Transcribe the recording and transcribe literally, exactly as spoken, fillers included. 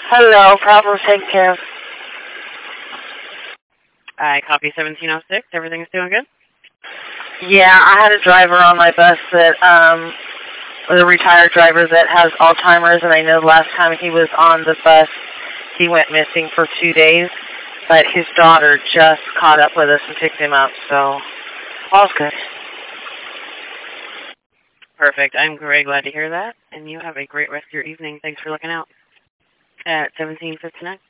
Hello, Bravo, take care. I copy seventeen oh six. Everything's doing good? Yeah, I had a driver on my bus that, um, a retired driver that has Alzheimer's, and I know the last time he was on the bus, he went missing for two days, but his daughter just caught up with us and picked him up, so all's good. Perfect. I'm very glad to hear that, and you have a great rest of your evening. Thanks for looking out. At seventeen fifty-nine.